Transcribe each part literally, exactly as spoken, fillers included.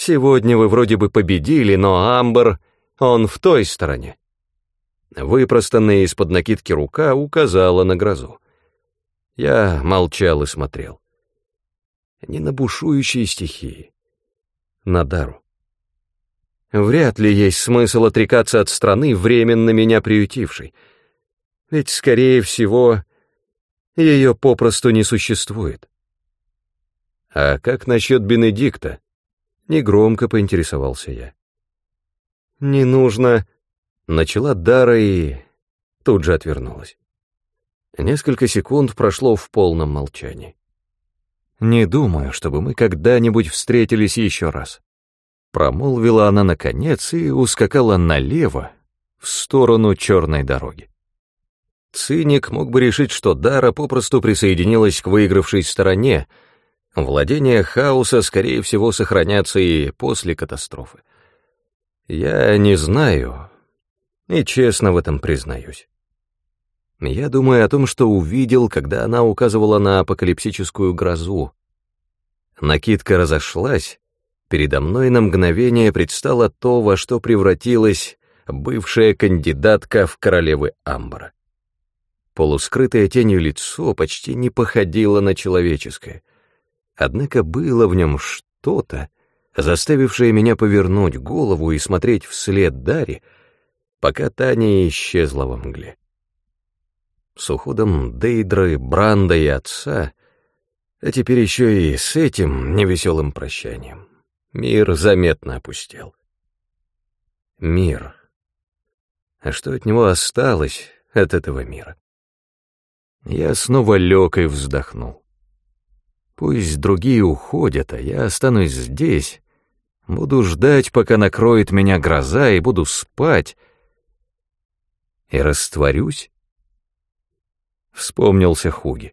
Сегодня вы вроде бы победили, но Амбер, он в той стороне». Выпростанная из-под накидки рука указала на грозу. Я молчал и смотрел. Не на бушующие стихии, на Дару. Вряд ли есть смысл отрекаться от страны, временно меня приютившей. Ведь, скорее всего, ее попросту не существует. «А как насчет Бенедикта?» — негромко поинтересовался я. «Не нужно...» — начала Дара и тут же отвернулась. Несколько секунд прошло в полном молчании. «Не думаю, чтобы мы когда-нибудь встретились еще раз», — промолвила она наконец и ускакала налево, в сторону черной дороги. Циник мог бы решить, что Дара попросту присоединилась к выигравшей стороне. Владения хаоса, скорее всего, сохранятся и после катастрофы. Я не знаю, и честно в этом признаюсь. Я думаю о том, что увидел, когда она указывала на апокалипсическую грозу. Накидка разошлась, передо мной на мгновение предстало то, во что превратилась бывшая кандидатка в королевы Амбера. Полускрытое тенью лицо почти не походило на человеческое, однако было в нем что-то, заставившее меня повернуть голову и смотреть вслед Даре, пока та не исчезла во мгле. С уходом Дейдры, Бранда и отца, а теперь еще и с этим невеселым прощанием, мир заметно опустел. Мир. А что от него осталось, от этого мира? Я снова лег и вздохнул. Пусть другие уходят, а я останусь здесь, буду ждать, пока накроет меня гроза, и буду спать, и растворюсь. Вспомнился Хуги.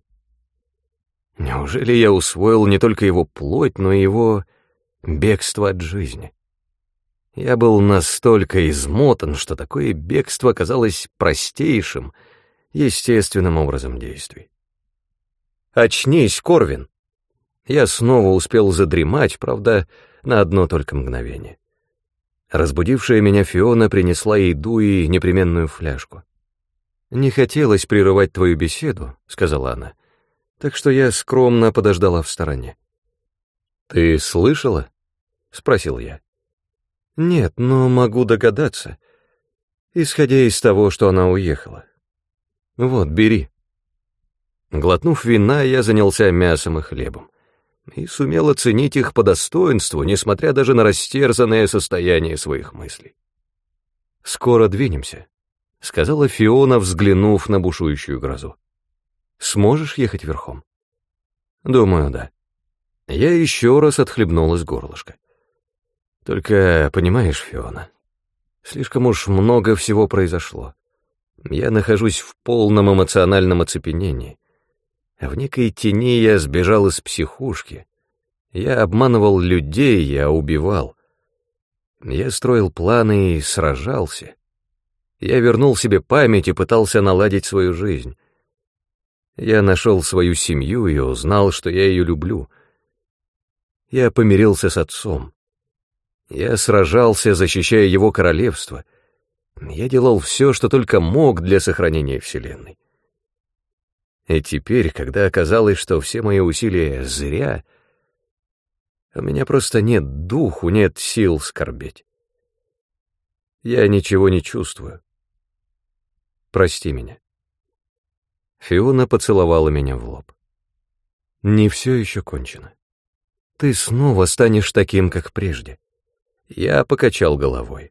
Неужели я усвоил не только его плоть, но и его бегство от жизни? Я был настолько измотан, что такое бегство казалось простейшим, естественным образом действий. «Очнись, Корвин!» Я снова успел задремать, правда, на одно только мгновение. Разбудившая меня Фиона принесла еду и непременную фляжку. «Не хотелось прерывать твою беседу», — сказала она, так что я скромно подождала в стороне. «Ты слышала?» — спросил я. «Нет, но могу догадаться, исходя из того, что она уехала. Вот, бери». Глотнув вина, я занялся мясом и хлебом и сумел оценить их по достоинству, несмотря даже на растерзанное состояние своих мыслей. «Скоро двинемся», — сказала Фиона, взглянув на бушующую грозу. «Сможешь ехать верхом?» «Думаю, да». Я еще раз отхлебнул из горлышка. «Только, понимаешь, Фиона, слишком уж много всего произошло. Я нахожусь в полном эмоциональном оцепенении. В некой тени я сбежал из психушки. Я обманывал людей, я убивал. Я строил планы и сражался. Я вернул себе память и пытался наладить свою жизнь. Я нашел свою семью и узнал, что я ее люблю. Я помирился с отцом. Я сражался, защищая его королевство. Я делал все, что только мог для сохранения Вселенной. И теперь, когда оказалось, что все мои усилия зря, у меня просто нет духу, нет сил скорбеть. Я ничего не чувствую. Прости меня. Фиона поцеловала меня в лоб. Не все еще кончено. Ты снова станешь таким, как прежде. Я покачал головой.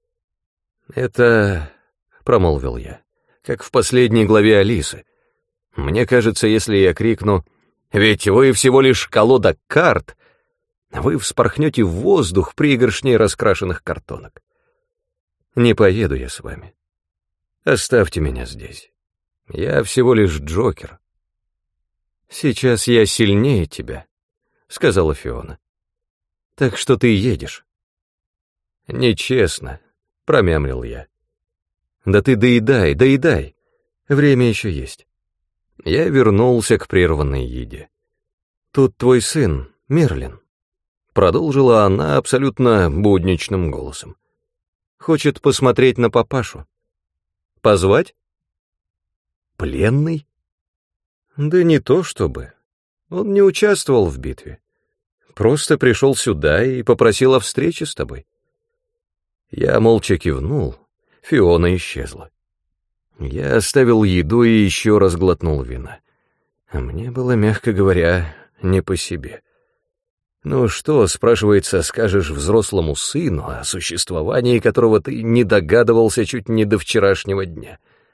Это, промолвил я, как в последней главе Алисы. Мне кажется, если я крикну «Ведь вы всего лишь колода карт», вы вспорхнете в воздух пригоршней раскрашенных картонок. Не поеду я с вами. Оставьте меня здесь. Я всего лишь Джокер. Сейчас я сильнее тебя, сказала Фиона. Так что ты едешь. Нечестно, промямлил я. Да ты доедай, доедай. Время еще есть. Я вернулся к прерванной еде. Тут твой сын, Мерлин. продолжила она абсолютно будничным голосом. Хочет посмотреть на папашу. Позвать? Пленный? Да не то чтобы. Он не участвовал в битве. Просто пришел сюда и попросил о встрече с тобой. Я молча кивнул. Фиона исчезла. Я оставил еду и еще раз глотнул вина. А мне было, мягко говоря, не по себе. Ну что, спрашивается, скажешь взрослому сыну, о существовании которого ты не догадывался чуть не до вчерашнего дня?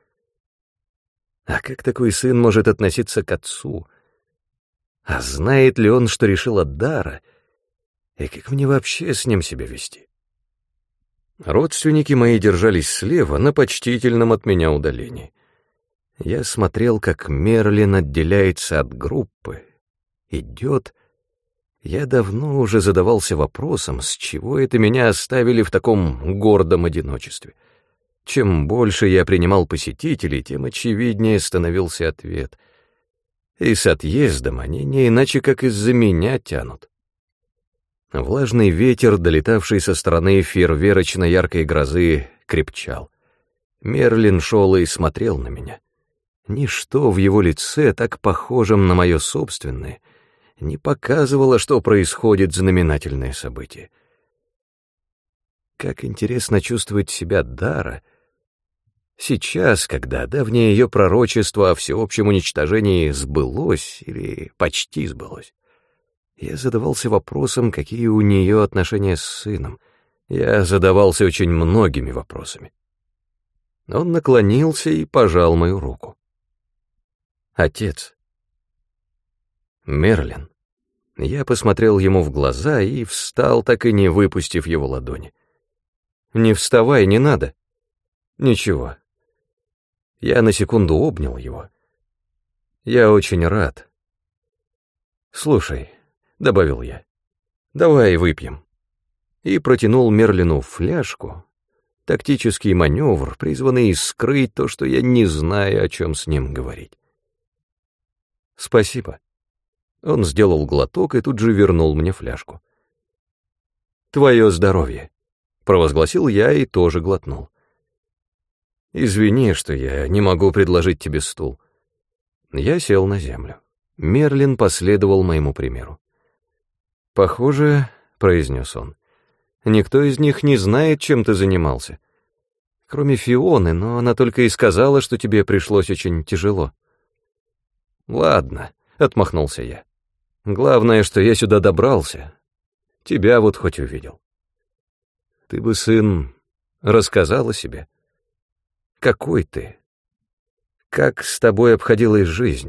А как такой сын может относиться к отцу? А знает ли он, что решила Дара? И как мне вообще с ним себя вести? Родственники мои держались слева, на почтительном от меня удалении. Я смотрел, как Мерлин отделяется от группы, идет. Я давно уже задавался вопросом, с чего это меня оставили в таком гордом одиночестве. Чем больше я принимал посетителей, тем очевиднее становился ответ. И с отъездом они не иначе, как из-за меня тянут. Влажный ветер, долетавший со стороны фейерверочно яркой грозы, крепчал. Мерлин шел и смотрел на меня. Ничто в его лице, так похожем на мое собственное, не показывало, что происходит знаменательное событие. Как интересно чувствовать себя Дара сейчас, когда давнее ее пророчество о всеобщем уничтожении сбылось или почти сбылось. Я задавался вопросом, какие у нее отношения с сыном. Я задавался очень многими вопросами. Он наклонился и пожал мою руку. Отец. Мерлин. Я посмотрел ему в глаза и встал, так и не выпустив его ладони. Не вставай, не надо. Ничего. Я на секунду обнял его. Я очень рад. Слушай, — добавил я, — давай выпьем. И протянул Мерлину фляжку, тактический маневр, призванный скрыть то, что я не знаю, о чем с ним говорить. Спасибо. Он сделал глоток и тут же вернул мне фляжку. Твое здоровье, — провозгласил я и тоже глотнул. Извини, что я не могу предложить тебе стул. Я сел на землю. Мерлин последовал моему примеру. «Похоже, — произнес он, — никто из них не знает, чем ты занимался. Кроме Фионы, но она только и сказала, что тебе пришлось очень тяжело». «Ладно», — отмахнулся я. «Главное, что я сюда добрался. Тебя вот хоть увидел. Ты бы, сын, рассказал о себе. Какой ты? Как с тобой обходилась жизнь?»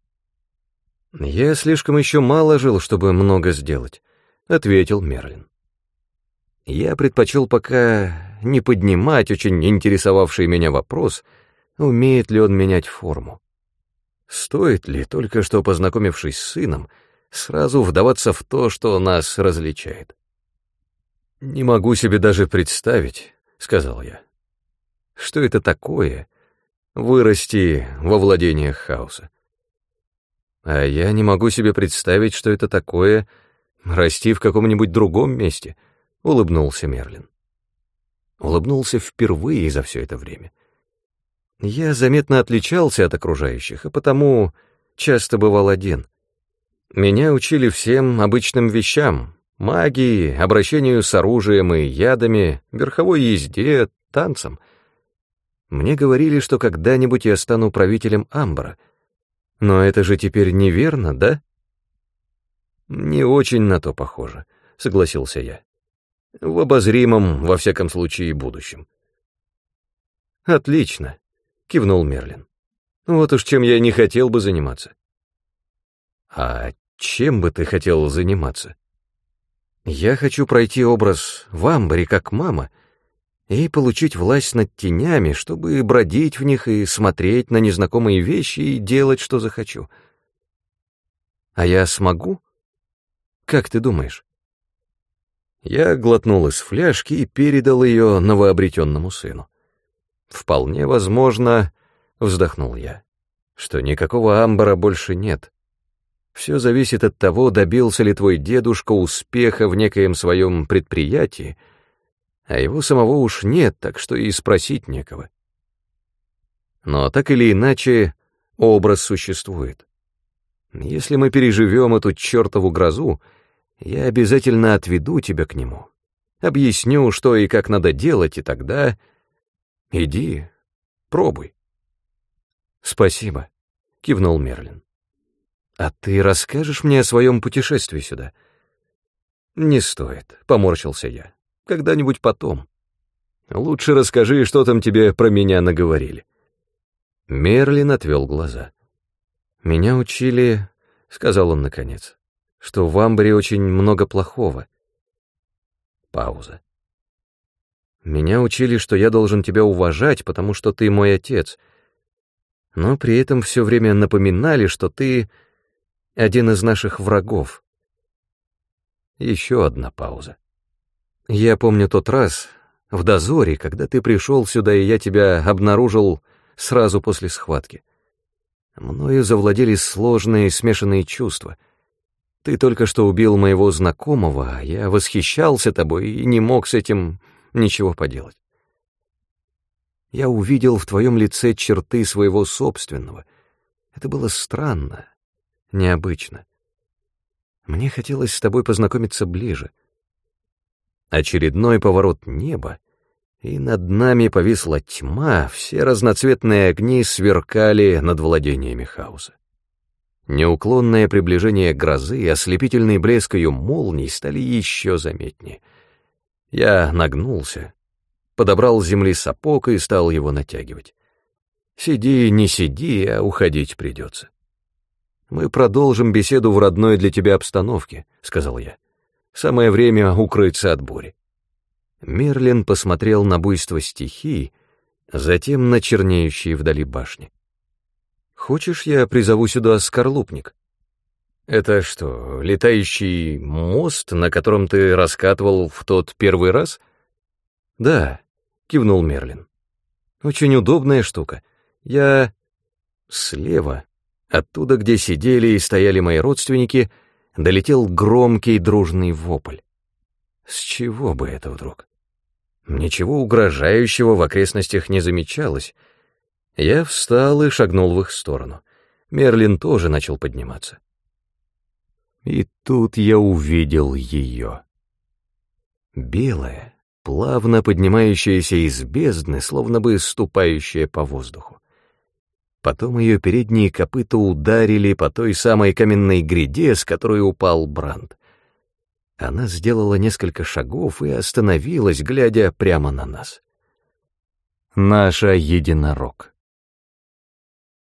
«Я слишком еще мало жил, чтобы много сделать», — ответил Мерлин. Я предпочел пока не поднимать очень интересовавший меня вопрос, умеет ли он менять форму. Стоит ли, только что познакомившись с сыном, сразу вдаваться в то, что нас различает? «Не могу себе даже представить», — сказал я, — «что это такое — вырасти во владениях хаоса. А я не могу себе представить, что это такое — расти в каком-нибудь другом месте», — улыбнулся Мерлин. Улыбнулся впервые за все это время. Я заметно отличался от окружающих, и потому часто бывал один. Меня учили всем обычным вещам — магии, обращению с оружием и ядами, верховой езде, танцам. Мне говорили, что когда-нибудь я стану правителем Амбра. Но это же теперь неверно, да? Не очень на то похоже, согласился я. В обозримом, во всяком случае, будущем. Отлично, кивнул Мерлин. Вот уж чем я не хотел бы заниматься. А чем бы ты хотел заниматься? Я хочу пройти образ в Амбре как мама и получить власть над тенями, чтобы бродить в них и смотреть на незнакомые вещи и делать, что захочу. А я смогу? Как ты думаешь? Я глотнул из фляжки и передал ее новообретенному сыну. Вполне возможно, вздохнул я, что никакого Амбара больше нет. Все зависит от того, добился ли твой дедушка успеха в некоем своем предприятии, а его самого уж нет, так что и спросить некого. Но так или иначе, образ существует. Если мы переживем эту чертову грозу, я обязательно отведу тебя к нему, объясню, что и как надо делать, и тогда иди, пробуй. Спасибо, кивнул Мерлин. А ты расскажешь мне о своем путешествии сюда? Не стоит, поморщился я. Когда-нибудь потом. Лучше расскажи, что там тебе про меня наговорили. Мерлин отвел глаза. «Меня учили, — сказал он наконец, — что в Амбре очень много плохого». Пауза. «Меня учили, что я должен тебя уважать, потому что ты мой отец, но при этом все время напоминали, что ты один из наших врагов». Еще одна пауза. «Я помню тот раз, в дозоре, когда ты пришел сюда, и я тебя обнаружил сразу после схватки. Мною завладели сложные смешанные чувства. Ты только что убил моего знакомого, а я восхищался тобой и не мог с этим ничего поделать. Я увидел в твоем лице черты своего собственного. Это было странно, необычно. Мне хотелось с тобой познакомиться ближе. Очередной поворот неба, и над нами повисла тьма, все разноцветные огни сверкали над владениями хаоса. Неуклонное приближение грозы и ослепительный блеск ее молний стали еще заметнее. Я нагнулся, подобрал с земли сапог и стал его натягивать. Сиди, не сиди, а уходить придется. «Мы продолжим беседу в родной для тебя обстановке», — сказал я. «Самое время укрыться от бури». Мерлин посмотрел на буйство стихий, затем на чернеющие вдали башни. «Хочешь, я призову сюда скорлупник?» «Это что, летающий мост, на котором ты раскатывал в тот первый раз?» «Да», — кивнул Мерлин. «Очень удобная штука. Я...» Слева, оттуда, где сидели и стояли мои родственники, долетел громкий дружный вопль. С чего бы это вдруг? Ничего угрожающего в окрестностях не замечалось. Я встал и шагнул в их сторону. Мерлин тоже начал подниматься. И тут я увидел ее. Белая, плавно поднимающаяся из бездны, словно бы ступающая по воздуху. Потом ее передние копыта ударили по той самой каменной гряде, с которой упал Бранд. Она сделала несколько шагов и остановилась, глядя прямо на нас. Наша единорог.